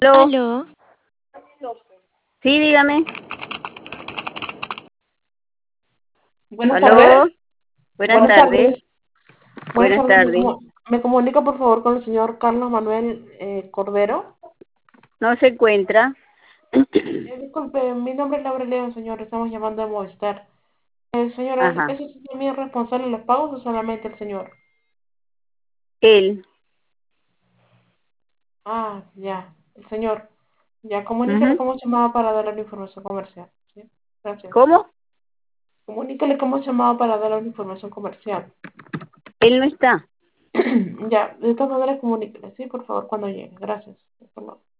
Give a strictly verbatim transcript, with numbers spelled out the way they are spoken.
Aló, Aló, sí, dígame. Buenas Aló, tardes. buenas Buenas tardes. tardes. Buenas Buenas tardes. Me, tardes. comu- me comunica por favor con el señor Carlos Manuel eh, Cordero. No se encuentra. Eh, disculpe, mi nombre es Laura León, señor. Estamos llamando de Movistar. Eh, señora, Ajá. ¿es usted también responsable de los pagos o solamente el señor? Él. Ah, ya, el señor. Ya, comuníquele Ujú. cómo llamaba para darle la información comercial. ¿Sí? Gracias. ¿Cómo? Comuníquele cómo llamaba para darle la información comercial. Él no está. Ya, de todas maneras, comuníquele, ¿sí? Por favor, cuando llegue. Gracias. Hasta luego.